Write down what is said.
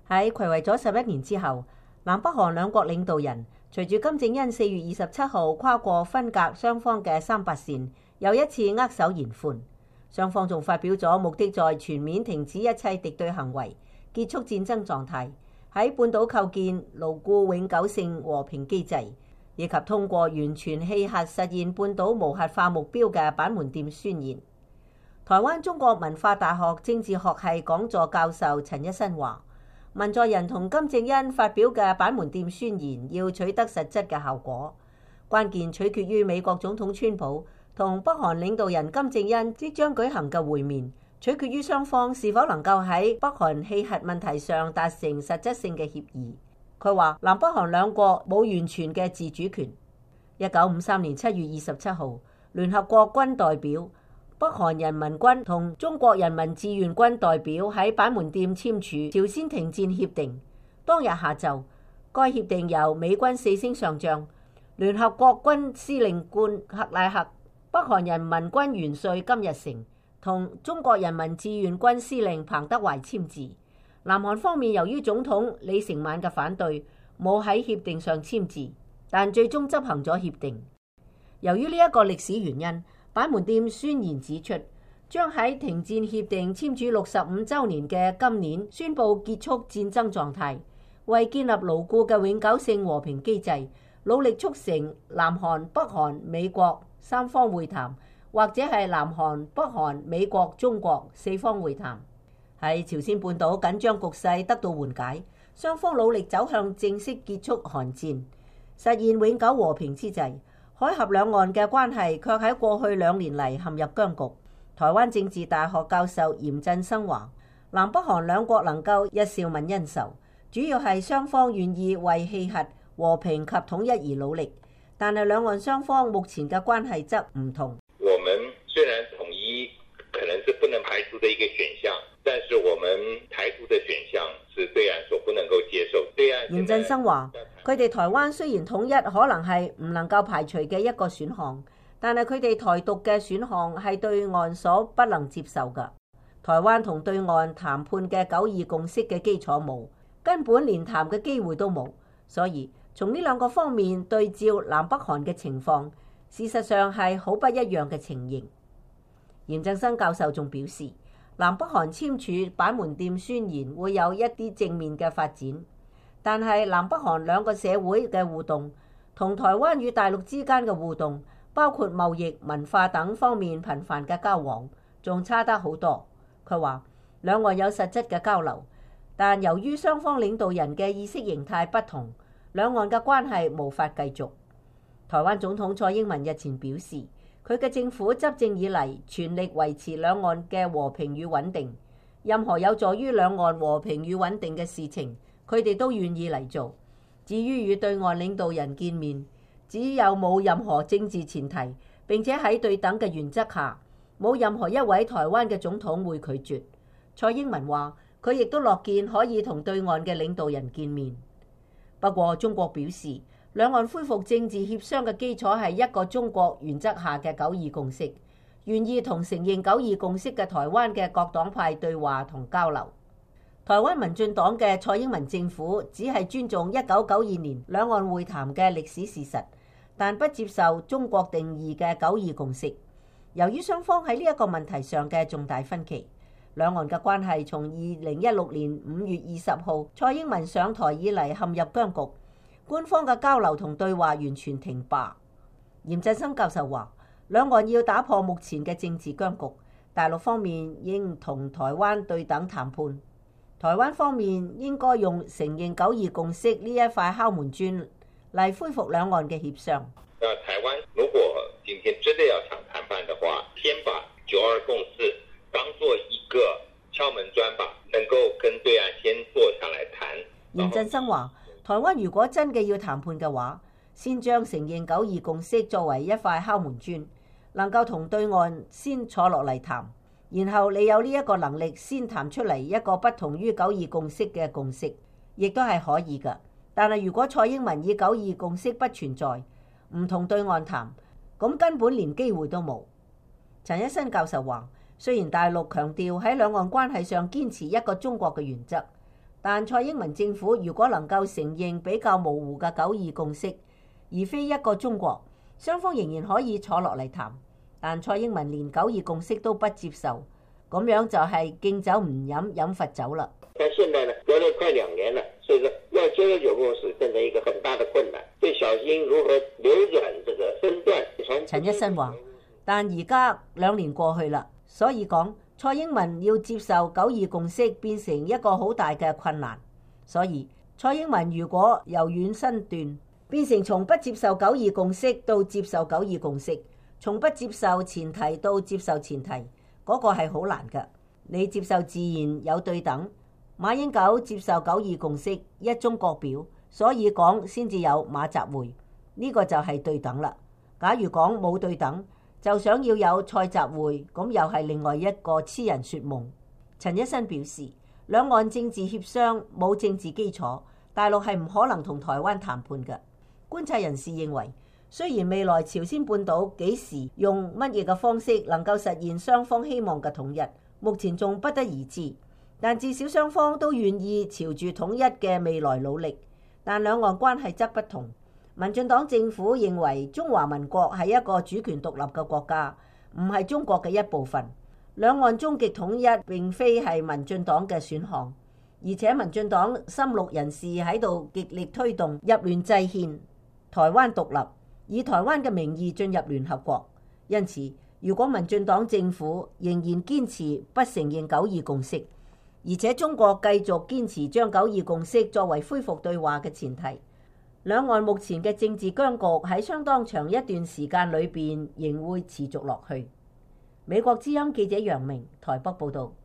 喺睽違咗11年之後，南北韓兩國領導人隨住金正恩4月27號跨過分隔雙方嘅300線，又一次握手言歡。雙方仲發表咗目的在全面停止一切敵對行為、結束戰爭狀態、喺半島構建牢固永久性和平機制，以及通過完全棄核實現半島無核化目標嘅板門店宣言。台灣中國文化大學政治學系講座教授陳一新話，文在寅同金正恩發表嘅板門店宣言要取得實質嘅效果，關鍵取決於美國總統川普同北韓領導人金正恩即將舉行嘅會面，取決於雙方是否能夠喺北韓棄核問題上達成實質性嘅協議。佢話南北韓兩國冇完全嘅自主權。1953年7月27號，聯合國軍代表、北韓人民軍同中國人民志願軍代表喺板門店簽署朝鮮停戰協定。當日下晝，該協定由美軍4星上將、聯合國軍司令官克拉克、北韓人民軍元帥金日成同中國人民志願軍司令彭德懷簽字。南韓方面由於總統李承晚嘅反對，冇喺協定上簽字，但最終執行咗協定。由於呢一個歷史原因，板門店宣言指出，將喺停戰協定簽署65週年嘅今年宣布結束戰爭狀態，為建立牢固嘅永久性和平機制，努力促成南韓、北韓、美國三方會談，或者係南韓、北韓、美國、中國四方會談。喺朝鮮半島緊張局勢得到緩解，雙方努力走向正式結束韓戰，實現永久和平之際，海峽兩岸嘅關係卻喺過去2年嚟陷入僵局。台灣政治大學教授嚴振生話，南北韓兩國能夠一笑泯恩仇，主要係雙方願意為棄核、和平及統一而努力。但係兩岸雙方目前嘅關係則唔同。 我們雖然統一可能是不能排除的一個選項，但是我們台獨的選項是對岸所不能夠接受。 嚴振生話，佢哋台灣雖然統一可能係唔能夠排除嘅一個選項，但係佢哋台獨嘅選項係對岸所不能接受嘅。台灣同對岸談判嘅9·2共識嘅基礎冇，根本連談嘅機會都冇。所以從呢兩個方面對照南北韓嘅情況，事實上係好不一樣嘅情形。嚴振生教授仲表示，南北韓簽署板門店宣言會有一啲正面嘅發展，但係南北韓兩個社會嘅互動同台灣與大陸之間嘅互動，包括貿易、文化等方面頻繁嘅交往，仲差得好多。佢話兩岸有實質嘅交流，但由於雙方領導人嘅意識形態不同，兩岸嘅關係無法繼續。台灣總統蔡英文日前表示，佢嘅政府執政以嚟全力維持兩岸嘅和平與穩定，任何有助於兩岸和平與穩定嘅事情，佢哋都願意嚟做。至於與對岸領導人見面，只有冇任何政治前提，並且喺對等嘅原則下，冇任何一位台灣嘅總統會拒絕。蔡英文話，佢亦都樂見可以同對岸嘅領導人見面。不過中國表示，兩岸恢復政治協商嘅基礎係一個中國原則下嘅9·2共識，願意同承認9·2共識嘅台灣嘅各黨派對話同交流。台灣民進黨嘅蔡英文政府只係尊重1992年兩岸會談嘅歷史事實，但不接受中國定義嘅9·2共識。由於雙方喺呢一個問題上嘅重大分歧，兩岸嘅關係從2016年5月20號蔡英文上台以嚟陷入僵局。官方嘅交流同對話完全停罷。嚴振生教授話，兩岸要打破目前嘅政治僵局，大陸方面應同台灣對等談判，台灣方面應該用承認9·2共識呢一塊敲門磚嚟恢復兩岸嘅協商。 台灣如果今天真的要想談判的話，先把9·2共識當做一個敲門磚吧，能夠跟對岸先坐下來談。 嚴振生話，台灣如果真嘅要談判嘅話，先將承認9·2共識作為一塊敲門磚，能夠同對岸先坐落嚟談，然後你有呢一個能力先談出嚟一個不同於9·2共識嘅共識，亦都係可以㗎。但係如果蔡英文以9·2共識不存在，唔同對岸談，咁根本連機會都冇。陳一新教授話，雖然大陸強調喺兩岸關係上堅持一個中國嘅原則， 但蔡英文政府如果能夠承認比較模糊嘅九二共識，而非一個中國，雙方仍然可以坐落嚟談。但蔡英文連九二共識都不接受，咁樣就係敬酒唔飲，飲罰酒啦。 但現在呢，隔了快2年了，所以說要接受九共識，變成一個很大的困難。最小心如何扭轉這個身段。 陳一新話，但而家2年過去啦，所以講蔡英文要接受九二共識變成一個好大嘅困難。所以蔡英文如果由軟身段變成從不接受九二共識到接受九二共識，從不接受前提到接受前提，嗰個係好難㗎。你接受自然有對等，馬英九接受九二共識一中各表，所以講先至有馬習會，呢個就係對等啦。假如講冇對等，就想要有蔡習會，咁又係另外一個痴人說夢。陳一新表示，兩岸政治協商冇政治基礎，大陸係唔可能同台灣談判嘅。觀察人士認為，雖然未來朝鮮半島幾時用乜嘢嘅方式能夠實現雙方希望嘅統一，目前仲不得而知，但至少雙方都願意朝住統一嘅未來努力。但兩岸關係則不同。民進黨政府認為中華民國係一個主權獨立嘅國家，唔係中國嘅一部分。兩岸終極統一並非係民進黨嘅選項，而且民進黨深綠人士喺度極力推動入聯制憲、台灣獨立，以台灣嘅名義進入聯合國。因此，如果民進黨政府仍然堅持不承認九二共識，而且中國繼續堅持將九二共識作為恢復對話嘅前提，兩岸目前嘅政治僵局喺相當長一段時間裏邊仍會持續落去。美國之音記者楊明台北報道。